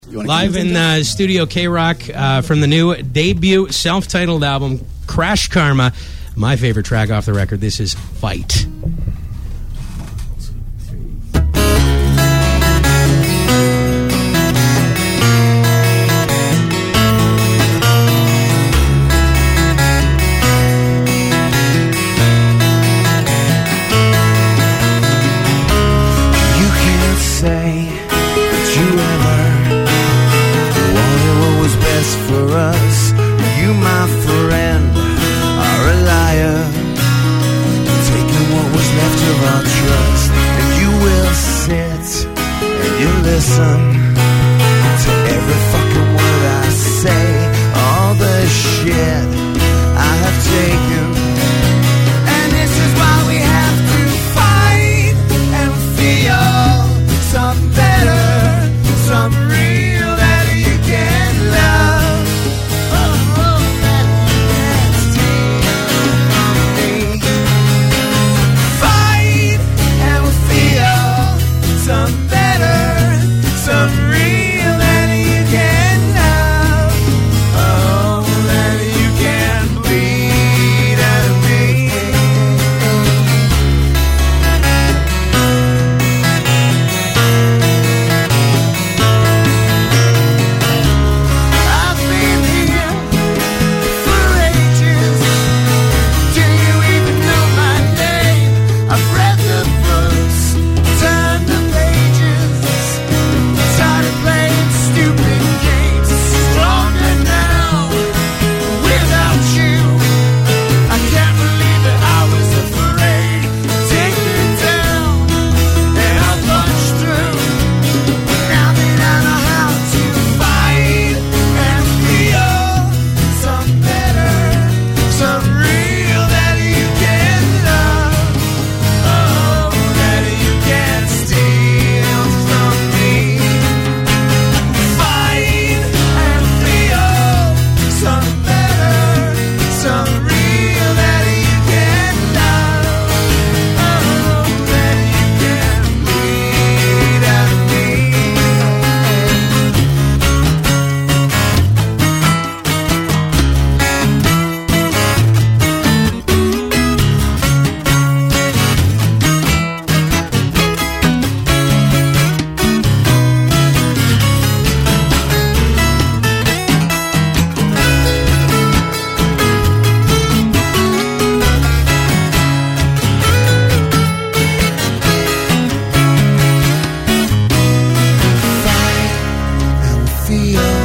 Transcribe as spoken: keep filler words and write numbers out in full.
Live in uh, Studio K-Rock uh, from the new debut self-titled album, Crash Karma. My favorite track off the record. This is Fight. Listen to every fucking word I say, all the shit I have taken, and this is why we have to fight and feel some better, some real that you can love. Oh, oh, that you can steal from me. Fight and feel some better. Some real that you can love, oh, that you can bleed out of me. I've been here for ages. Do you even know my name? I've read the books, turned the pages. Started playing stupid games. Stronger now without you. I can't believe that I was afraid. Take me down and I'll punch through. Now that I know how to fight and feel some better, some real that you can love. Oh, that you can steal from me. Fight and feel some better, some real that you can love. Oh, that you can bleed out of me. Fight and feel